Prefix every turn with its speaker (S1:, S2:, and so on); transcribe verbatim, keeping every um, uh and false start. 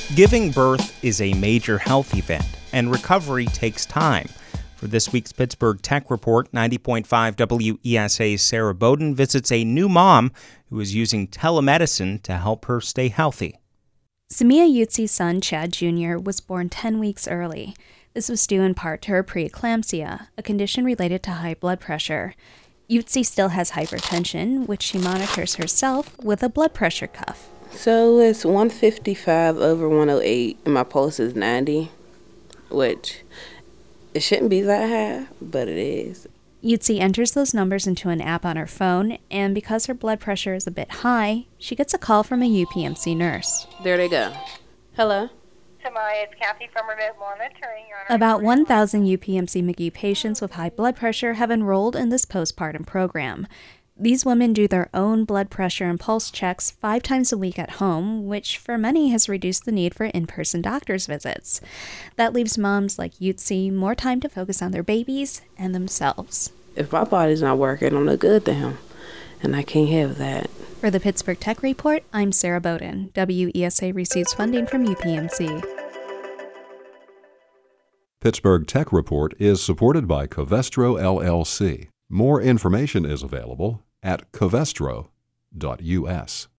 S1: Giving birth is a major health event, and recovery takes time. For this week's Pittsburgh Tech Report, ninety point five W E S A's Sarah Bowden visits a new mom who is using telemedicine to help her stay healthy.
S2: Samia Utzi's son, Chad Junior, was born ten weeks early. This was due in part to her preeclampsia, a condition related to high blood pressure. Utzi still has hypertension, which she monitors herself with a blood pressure cuff.
S3: So it's one fifty-five over one oh eight, and my pulse is ninety, which it shouldn't be that high, but it is.
S2: Utzi enters those numbers into an app on her phone, and because her blood pressure is a bit high, she gets a call from a U P M C nurse.
S3: There they go. Hello?
S4: Samaya, it's Kathy from Remote Monitoring. Your Honor.
S2: About one thousand U P M C McGee patients with high blood pressure have enrolled in this postpartum program. These women do their own blood pressure and pulse checks five times a week at home, which for many has reduced the need for in-person doctor's visits. That leaves moms like Utzi more time to focus on their babies and themselves.
S3: If my body's not working, I'm no good to him, and I can't have that.
S2: For the Pittsburgh Tech Report, I'm Sarah Bowden. W E S A receives funding from U P M C.
S5: Pittsburgh Tech Report is supported by Covestro L L C. More information is available at covestro dot U S.